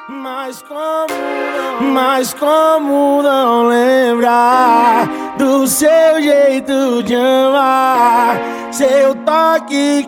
Mas como não lembrar do seu jeito de amar, seu toque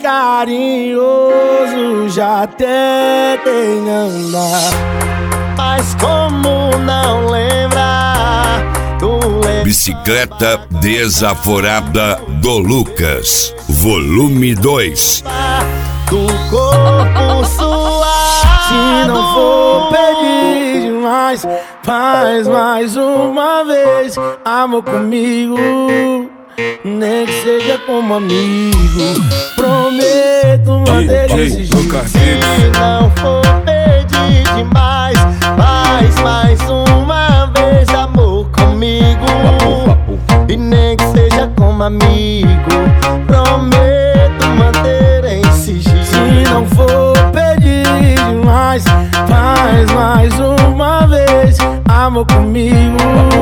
carinhoso já até tem não dá. Mas como não lembrar do Bicicleta Desaforada do Lucas, volume 2. do corpo suado. Se não for pedir demais, faz mais uma vez amor comigo, nem que seja como amigo. Prometo manter esse jeito. Se não for pedir demais, faz mais uma vez amor comigo, e nem que seja como amigo. Prometo manter esse jeito. Se não for pedir demais, faz mais uma vez amor comigo,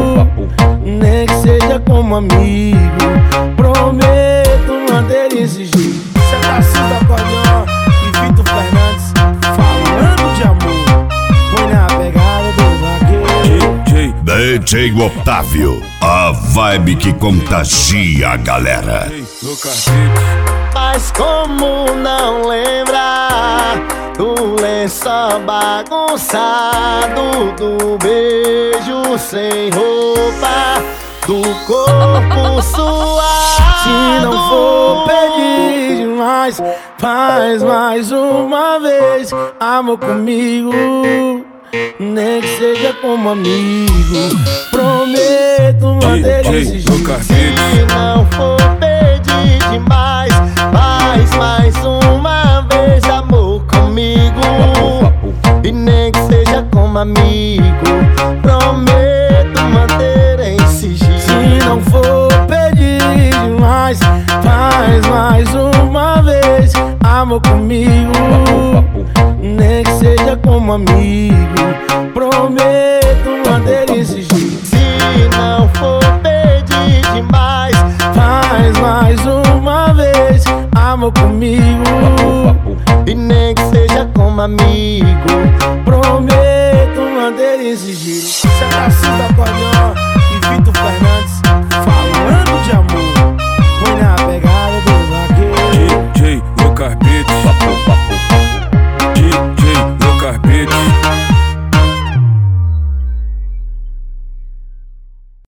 nem que seja como amigo. Prometo manter esse jeito. Cê tá Cida Acordeon e Vitor Fernandes falando de amor. Foi na pegada do vaqueiro. DJ Otávio, a vibe que contagia a galera. Mas como não lembrar do lençol bagunçado, do beijo sem roupa, do corpo suado. Se não for pedir demais, faz mais uma vez amor comigo, nem que seja como amigo. Prometo manter esse jeito. Se não for pedir demais, faz mais uma vez amor comigo, e nem que seja como amigo. Prometo manter esse jeito. Se não for pedir demais, faz mais uma vez amor comigo, nem que seja como amigo. Prometo manter esse jeito. Se não for pedir demais, faz mais uma vez amor comigo, e nem que seja como amigo. Prometo manter esse jeito. Cê tá Cida Acordeon